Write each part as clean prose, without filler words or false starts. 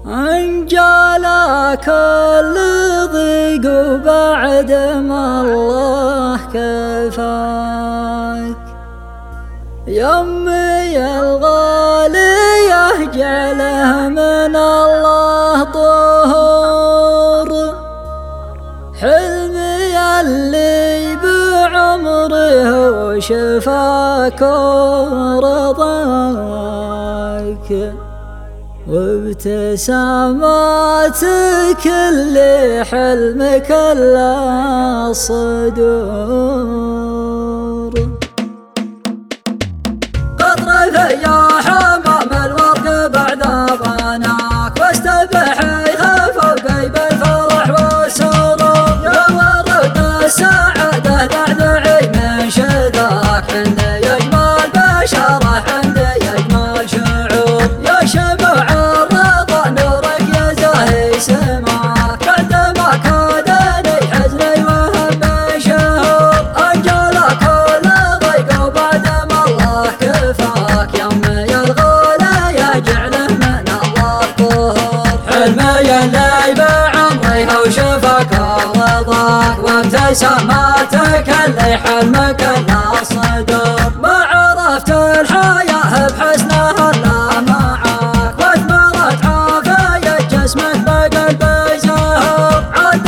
انجلى كل ضيق وبعد ما الله كفاك يمي الغالية جعله من الله طهور حلمي اللي بعمره وشفاك ورضاك وابتساماتك اللي حلمك الصدور قطر يا حمام الورق بعد ضناك واستبحي فوقي بالفرح والسرور يا ورد السعادة دعدعي من شذاك عندي يجمل بشرة عندي يجمل شعور يا شمع الرضا نورك يا زاهي سماك بعدما كادني حزني وهم شهور أنجلى كل ضيق وبعد ما الله كفاك يمي الغالي يجعله من الله طهور حلمي اللي بعمري وشفاك ورضاك وابتساماتك اللي حلمك الصدور ما عرفت الحياة بحسنها الا معاك واثمرت عافية جسمك بقلبي زهور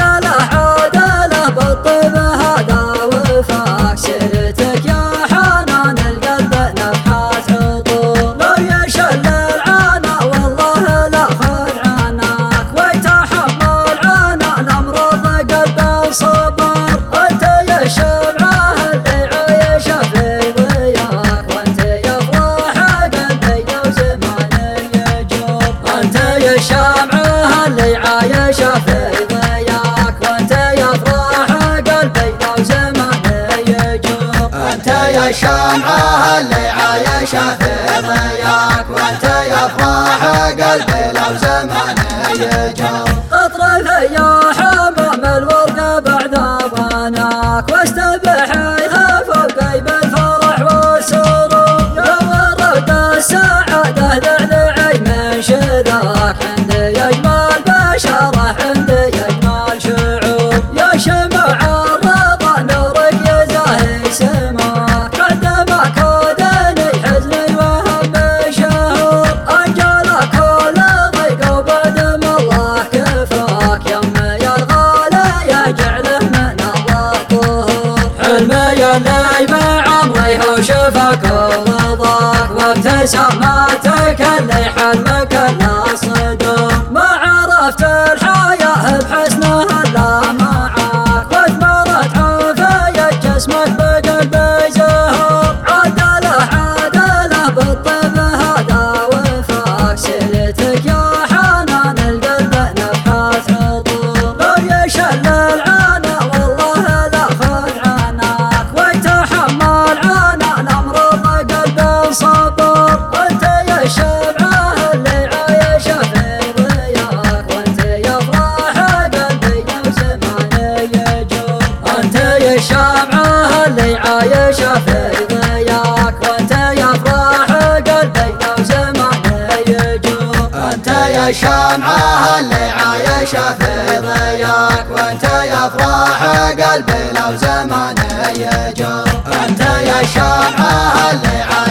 عدله بالطيب هذا وفاك سيرتك يا حنان القلب نفحات عطور لو يشل العنا والله لا خذ عناك ويتحمل عنا الامراض قلب صبر انت يا شمعه اللي عايشه في ضياك وانت يا فرح قلبي لو زمان يجور انت يا شمعه اللي عايشه في ضياك وانت يا فرح قلبي لو زمان يجور انت يا شمعة اللي عايشة في ضياك وانت يا فرح قلبي لو زمان يجور اطرف يا حمام الورق بعد ضناك واستبحي فوقي بالفرح والسرور يا ورد السعادة دعدعي من شذاك عندي يجمل بشرة عندي يجمل شعور يا شمع الرضا نورك يا زاهي سماك بعدما كادني حزني وهم شهور أنجلى كل ضيق وبعد ما الله كفاك يمي الغالي يجعله من الله طهور حلمي اللي بعمري وشفاك ورضاك وابتساماتك اللي حلمك الصدور ما عرفت الحياة بحسنها الا معاك واثمرت عافية جسمك بقلبي زهور عدله بالطيب هذا وفاك سيرتك يا حنان القلب نفحات عطور لو يشل العنا والله لا خذ عناك ويتحمل عنا الامراض قلب صبر انت يا شمعه اللي عايشه في ضياك وانت يا فرح قلبي لو زمان يجور انت يا شمعه اللي عايشه في ضياك وانت يا فرح قلبي لو زمان يجور انت يا شمعة اللي عايشة في ضياك وانت يا فرح قلبي لو زمان يجور انت يا شمعة اللي